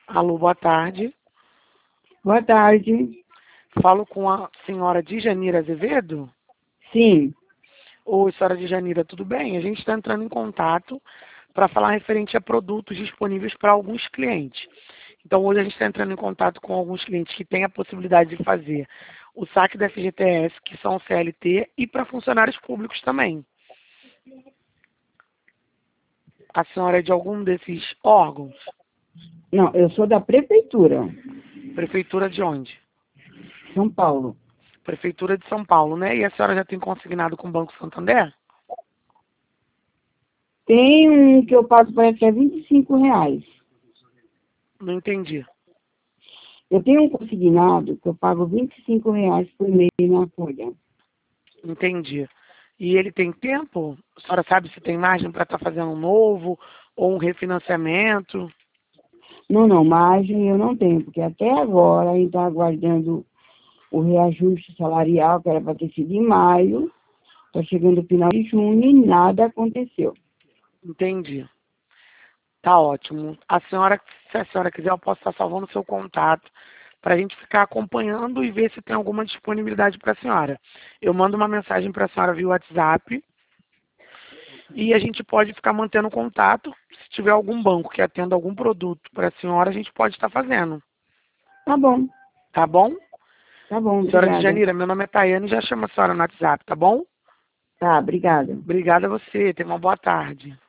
Alô, boa tarde. Boa tarde. Falo com a senhora Djanira Azevedo? Sim. Oi, senhora Djanira, tudo bem? A gente está entrando em contato para falar referente a produtos disponíveis para alguns clientes. Então, hoje a gente está entrando em contato com alguns clientes que têm a possibilidade de fazer o saque da FGTS, que são CLT, e para funcionários públicos também. A senhora é de algum desses órgãos? Não, eu sou da prefeitura, Prefeitura de onde? São Paulo. Prefeitura de São Paulo, né? E a senhora já tem consignado com o Banco Santander? Tem um que eu pago, parece que é R$ 25. Não entendi. Eu tenho um consignado que eu pago R$ 25 por mês na folha. Entendi. E ele tem tempo? A senhora sabe se tem margem para estar fazendo um novo ou um refinanciamento? Não, margem eu não tenho, porque até agora a gente está aguardando o reajuste salarial, que era para ter sido em maio. Está chegando o final de junho e nada aconteceu. Entendi. Tá ótimo. Se a senhora quiser, eu posso estar salvando o seu contato para a gente ficar acompanhando e ver se tem alguma disponibilidade para a senhora. Eu mando uma mensagem para a senhora via WhatsApp e a gente pode ficar mantendo contato. Se tiver algum banco que atenda algum produto para a senhora, a gente pode estar fazendo. Tá bom, Tá bom? Senhora obrigada. Djanira, meu nome é Tayane e já chama a senhora no WhatsApp, tá bom? Tá, obrigada. Obrigada a você. Tenha uma boa tarde.